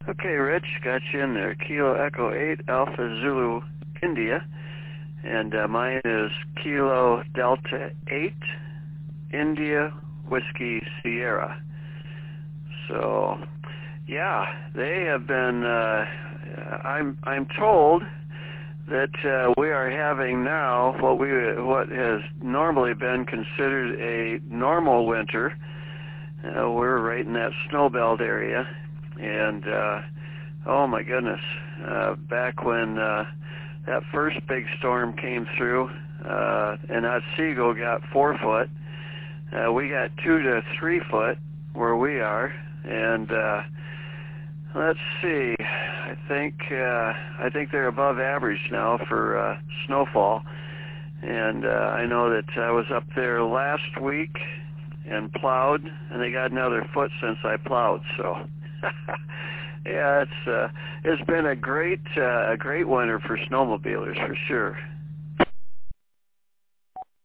Okay, Rich, got you in there. Kilo Echo 8 Alpha Zulu India, and mine is Kilo Delta 8 India Whiskey Sierra. So, yeah, they have been. I'm told that we are having now what has normally been considered a normal winter. We're right in that snow belt area, and oh my goodness, back when that first big storm came through, and Otsego got 4 foot, we got 2 to 3 foot where we are, and let's see, I think they're above average now for snowfall, and I know that I was up there last week and plowed, and they got another foot since I plowed. So, yeah, it's been a great winter for snowmobilers for sure.